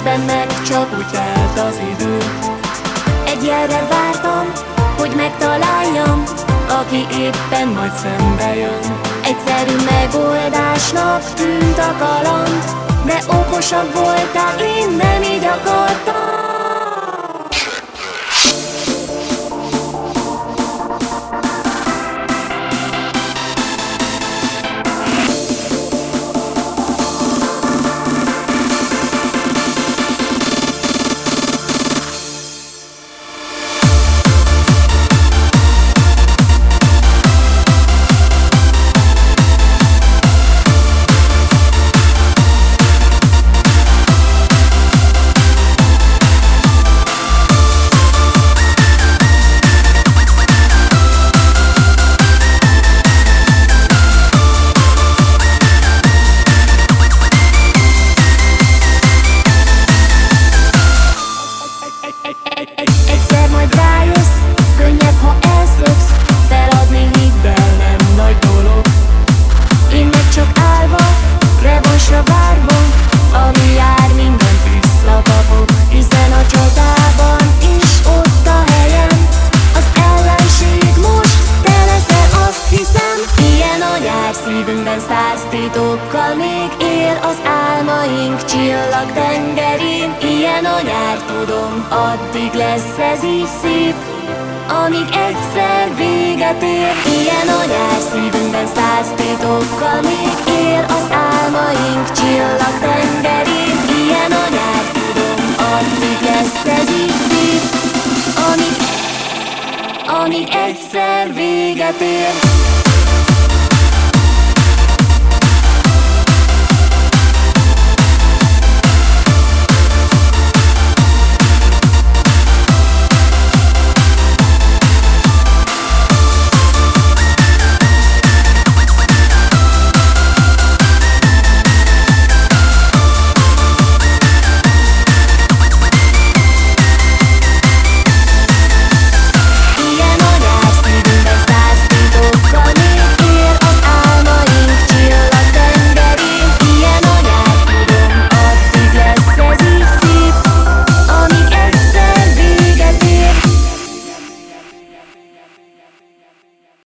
Közben meg csak úgy telt az idő. Egy jelre vártam, hogy megtaláljam, aki éppen majd szembe jön. Egyszerű megoldásnak tűnt a kaland, de okosabb voltál, én nem így akartam. Egyszer majd rájössz, könnyebb, ha elszöksz. Feladni hiddel nem nagy dolog. Én meg csak állva, revansra várva, ami jár, mindent visszakapok. Hiszen a csatában is ott a helyem. Az ellenség most te leszel, azt hiszem. Ilyen a nyár, szívünkben 100 titokkal még él az álmaink csillag tengerén. Ilyen a nyár, tudom, addig lesz ez így szép, amíg egyszer véget ér. Ilyen a nyár, szívünkben 100 titokkal még él az álmaink csillag tengerén. Ilyen a nyár, tudom, addig lesz ez így szép, amíg egyszer véget ér.